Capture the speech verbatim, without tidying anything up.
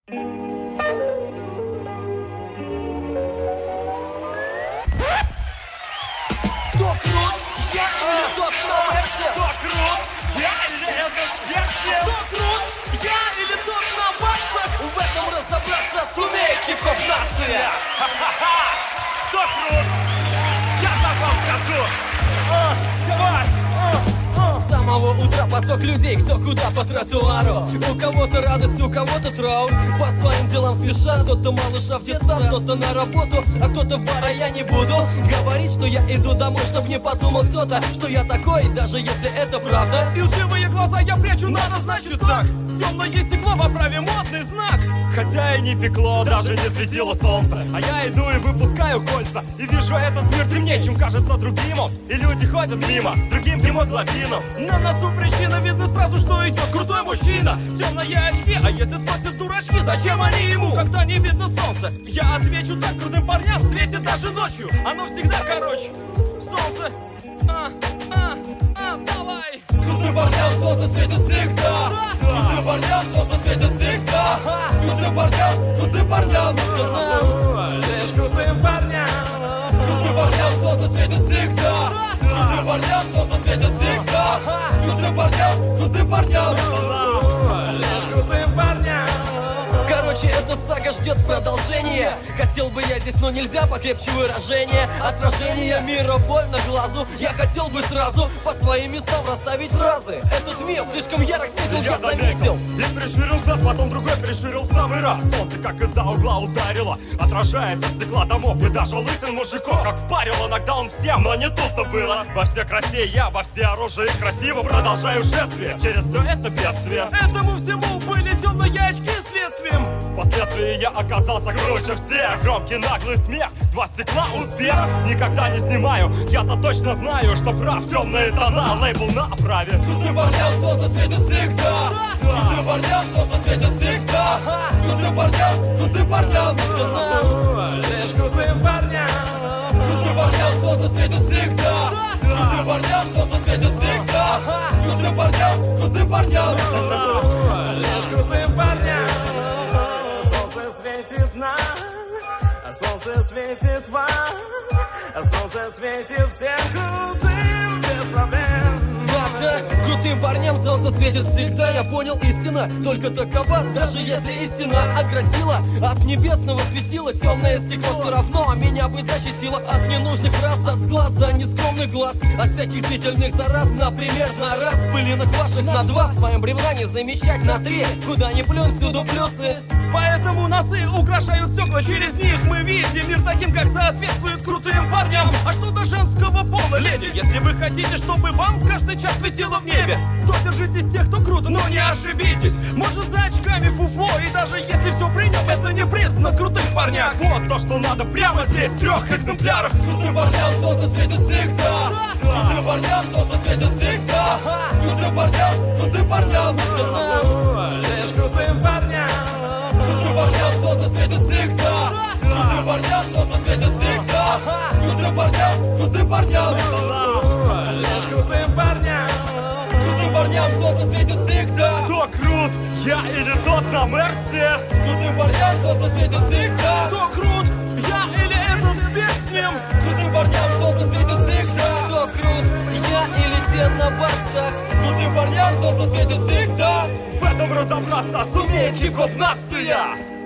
Кто крут? Я или тот, кто версия? Кто крут? Я или этот версия? Кто крут? Я или тот на баксах? В этом разобраться сумеет хип-хоп нация. Ха-ха-ха! Кто крут? Я так вам скажу. А, давай! С самого утра поток людей, кто куда по тротуару. У кого-то радость, у кого-то траур. По своим делам спешат, кто-то малыша в детсад, кто-то на работу, а кто-то в бар, а я не буду говорить, что я иду домой, чтобы не подумал кто-то, что я такой, даже если это правда. И лживые глаза я прячу, надо, значит так. Темное стекло в оправе модный знак. Хотя и не пекло, даже не светило солнце. А я иду и выпускаю кольца. И вижу этот мир темнее, чем кажется другим он. И люди ходят мимо с другим гемоглобином. На носу причина, видно сразу, что идет крутой мужчина. Темные очки, а если спросят дурачки, зачем они ему, когда не видно солнца? Я отвечу так: крутым парням светит даже ночью. Оно всегда короче. Солнце, а, а, а, давай. Крутым парням солнце светит всегда. Крутым парням солнце светит всегда. Крутым парням, крутым парням, лишь крутым парням. крутым парням солнце светит всегда. Крутым парням солнце светит всегда. Крутым парням, крутым парням, Лишь крутым парням. Короче, эта сага ждет продолжения. Хотел бы я здесь, но нельзя, покрепче выражение. Отражение мира больно глазу. Я хотел бы сразу по своим местам расставить фразы. Этот мир слишком ярок светил, я заметил. И приширил глаз, потом другой приширил в самый раз. Солнце как из-за угла ударило, отражаясь от стекла домов и даже лысин мужиков. Как впарило нокдаун всем, но не тут-то было. Во все красе я, во все оружие красиво продолжаю шествие через все это бедствие. Этому всему были темные очки следствием. Впоследствии я оказался круче всех. Громкий наглый смех, два стекла успех. Никогда не снимаю, я-то точно знаю, что прав. Темные тона, лейбл на оправе. Крутым парням солнце светит всегда. Крутым парням солнце светит всегда. Крутым парням, крутым парням, Лишь крутым парням. крутым парням солнце светит всегда. Крутым парням солнце светит всегда. Крутым парням, крутым парням, Лишь крутым парням. Солнце светит нам, а солнце светит вам, а солнце светит всем крутым без проблем. Да, крутым парням солнце светит всегда. Я понял, истина только такова. Даже если истина оградила от небесного светила, темное стекло все равно меня бы защитило от ненужных фраз, от сглаза, нескромных глаз, от всяких зрительных зараз. Например, на раз, пылинок ваших на два. В своем бревне замечать на три. Куда ни плюнь, всюду плюсы. Поэтому носы украшают стекла, через них мы видим мир таким, как соответствует крутым парням. А что до женского пола, леди? Если вы хотите, чтобы вам каждый час светило в небе, то держитесь тех, кто круто, но не ошибитесь. Может, за очками фуфло, и даже если все при нем, это не признак крутых парнях. Вот то, что надо прямо здесь, в трех экземплярах. Крутым парням солнце светит всегда. Крутым парням солнце светит всегда. Крутым парням, крутым парням, Лишь крутым парням. крутым парням солнце светит всегда. Крутым парням солнце светит всегда. Крутым парням, крутым парням, Лишь крутым парням. крутым парням солнце светит всегда. Кто крут? Я или тот на Мерсе? Крутым парням солнце светит всегда. Кто крут? Я или этот спец с ним? Крутым парням солнце светит всегда. Кто крут? Я или те на баксах? Крутым парням солнце светит всегда. В этом разобраться сумеет хип-хоп нация.